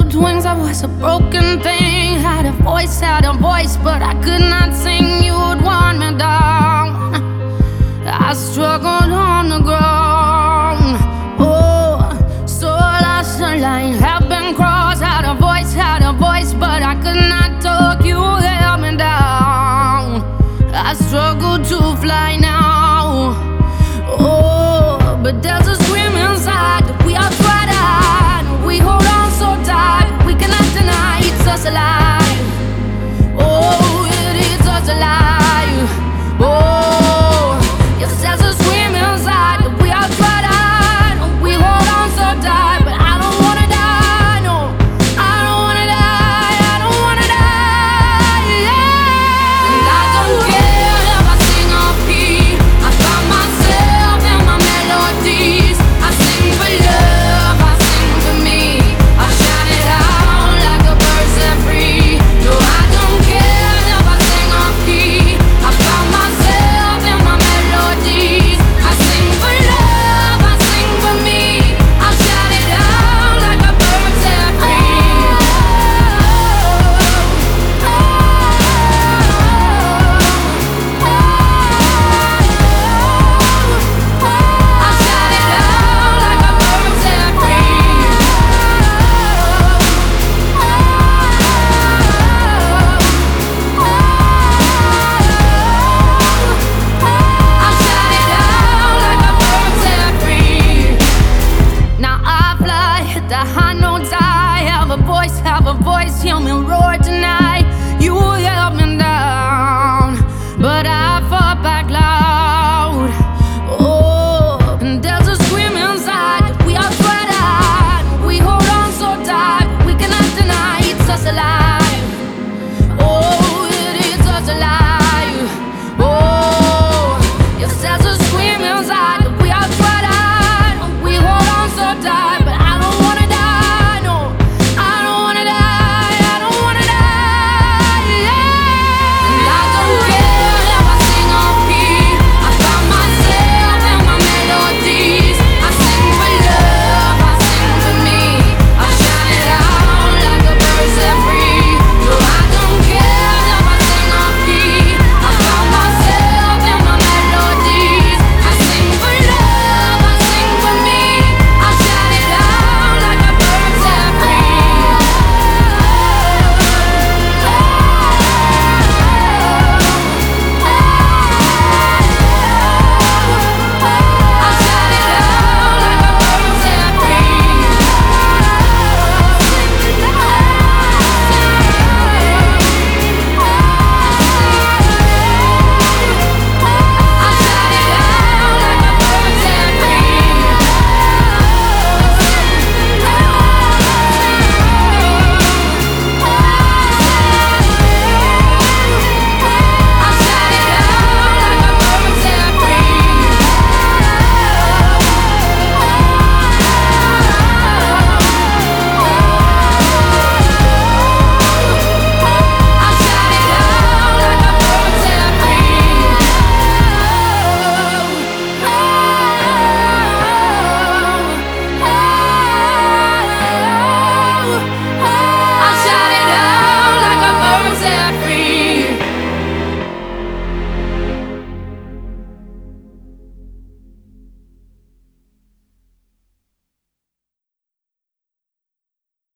with wings, I was a broken thing. Had a voice, but I could not sing. You would want me down. I struggled on the ground. Oh, so lost the line, have been crossed. Had a voice, but I could not talk. You held me down. I struggle to fly now. Oh, but there's a scream inside that we are tried out. We hold on so tight, we cannot deny it's us alive. Oh, it is us alive. Oh, yes, there's a scream inside that we are tried out. We hold on so tight, but I don't wanna die. No, I don't wanna die. I don't wanna die. Yeah. And I don't care if I sing off key. I find myself in my melodies. I sing for love, I sing for me. I shout it out like a bird set free. No, I don't care if I sing off key. I find myself in my melodies. I sing for love, I sing for me. I shout it out like a bird set free. I shout it out like a bird set free. I shout it out like a bird set free. Now I fly, hit the high notes. I have a voice, hear me roar.